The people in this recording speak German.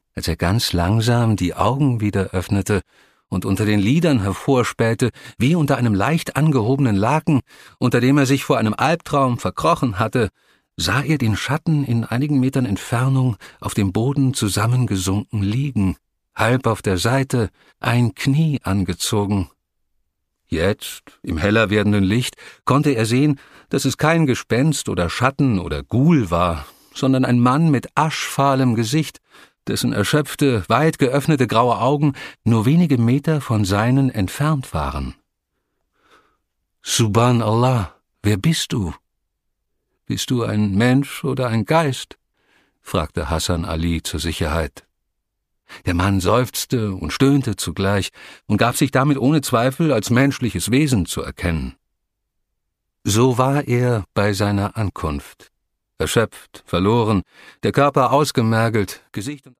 als er ganz langsam die Augen wieder öffnete und unter den Lidern hervorspähte, wie unter einem leicht angehobenen Laken, unter dem er sich vor einem Albtraum verkrochen hatte, sah er den Schatten in einigen Metern Entfernung auf dem Boden zusammengesunken liegen, halb auf der Seite, ein Knie angezogen. Jetzt, im heller werdenden Licht, konnte er sehen, dass es kein Gespenst oder Schatten oder Ghul war, sondern ein Mann mit aschfahlem Gesicht, dessen erschöpfte, weit geöffnete graue Augen nur wenige Meter von seinen entfernt waren. »Subhanallah, wer bist du? Bist du ein Mensch oder ein Geist?« fragte Hasan Ali zur Sicherheit. Der Mann seufzte und stöhnte zugleich und gab sich damit ohne Zweifel als menschliches Wesen zu erkennen. So war er bei seiner Ankunft. Erschöpft, verloren, der Körper ausgemergelt, Gesicht und